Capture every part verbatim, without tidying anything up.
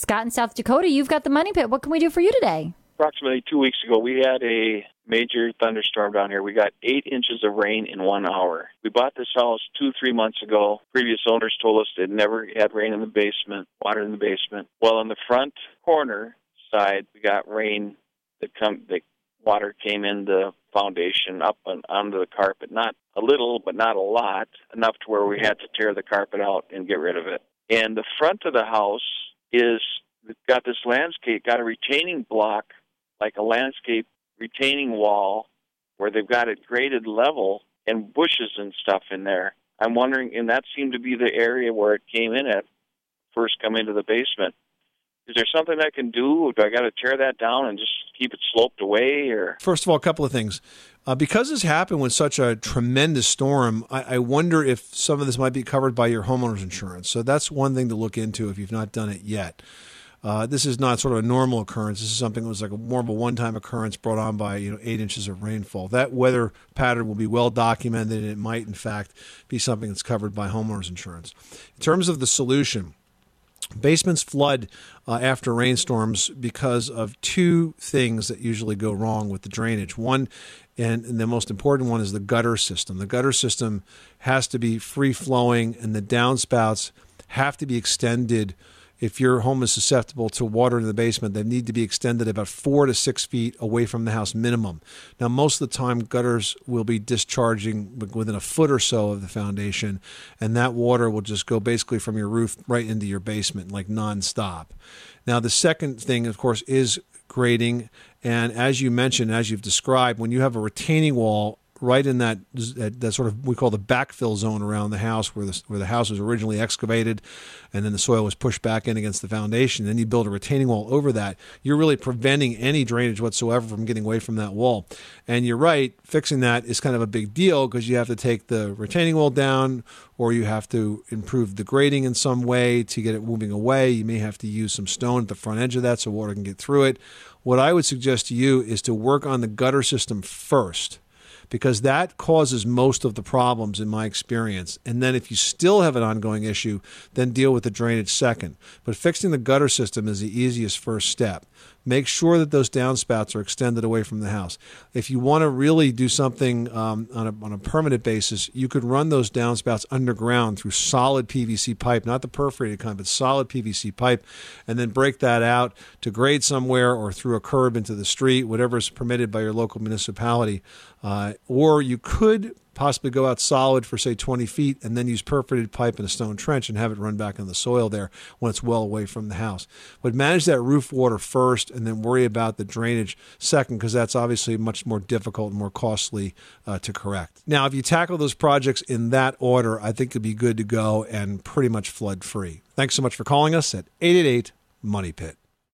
Scott in South Dakota, you've got the Money Pit. What can we do for you today? Approximately two weeks ago, we had a major thunderstorm down here. We got eight inches of rain in one hour. We bought this house two, three months ago. Previous owners told us they'd never had rain in the basement, water in the basement. Well, on the front corner side, we got rain that come, the water came in the foundation up and onto the carpet. Not a little, but not a lot, enough to where we had to tear the carpet out and get rid of it. And the front of the house is got this landscape, got a retaining block, like a landscape retaining wall where they've got it graded level and bushes and stuff in there. I'm wondering, and that seemed to be the area where it came in at, first come into the basement. Is there something I can do? Do I got to tear that down and just keep it sloped away? Or First of all, a couple of things. Uh, because this happened with such a tremendous storm, I, I wonder if some of this might be covered by your homeowner's insurance. So that's one thing to look into if you've not done it yet. Uh, this is not sort of a normal occurrence. This is something that was like a more of a one-time occurrence brought on by, you know, eight inches of rainfall. That weather pattern will be well documented, and it might, in fact, be something that's covered by homeowners insurance. In terms of the solution, basements flood uh, after rainstorms because of two things that usually go wrong with the drainage. One, and, and the most important one, is the gutter system. The gutter system has to be free-flowing, and the downspouts have to be extended. If your home is susceptible to water in the basement, they need to be extended about four to six feet away from the house minimum. Now, most of the time, gutters will be discharging within a foot or so of the foundation, and that water will just go basically from your roof right into your basement, like nonstop. Now, the second thing, of course, is grading. And as you mentioned, as you've described, when you have a retaining wall right in that, that that sort of, we call the backfill zone around the house, where the where the house was originally excavated, and then the soil was pushed back in against the foundation. Then you build a retaining wall over that. You're really preventing any drainage whatsoever from getting away from that wall. And you're right, fixing that is kind of a big deal because you have to take the retaining wall down, or you have to improve the grading in some way to get it moving away. You may have to use some stone at the front edge of that so water can get through it. What I would suggest to you is to work on the gutter system first, because that causes most of the problems in my experience. And then if you still have an ongoing issue, then deal with the drainage second. But fixing the gutter system is the easiest first step. Make sure that those downspouts are extended away from the house. If you want to really do something um, on a, on a permanent basis, you could run those downspouts underground through solid P V C pipe, not the perforated kind, but solid P V C pipe, and then break that out to grade somewhere or through a curb into the street, whatever is permitted by your local municipality. Uh, or you could possibly go out solid for, say, twenty feet and then use perforated pipe in a stone trench and have it run back in the soil there when it's well away from the house. But manage that roof water first and then worry about the drainage second, because that's obviously much more difficult and more costly uh, to correct. Now, if you tackle those projects in that order, I think you'll be good to go and pretty much flood-free. Thanks so much for calling us at eight eight eight, MONEY PIT.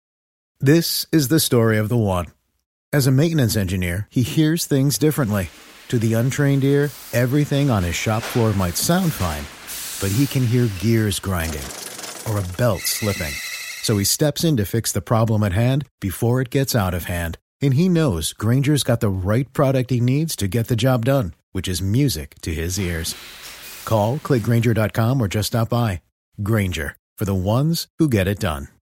This is the story of the one. As a maintenance engineer, he hears things differently. To the untrained ear, everything on his shop floor might sound fine, but he can hear gears grinding or a belt slipping. So he steps in to fix the problem at hand before it gets out of hand. And he knows Grainger's got the right product he needs to get the job done, which is music to his ears. Call, click Grainger dot com, or just stop by. Grainger, for the ones who get it done.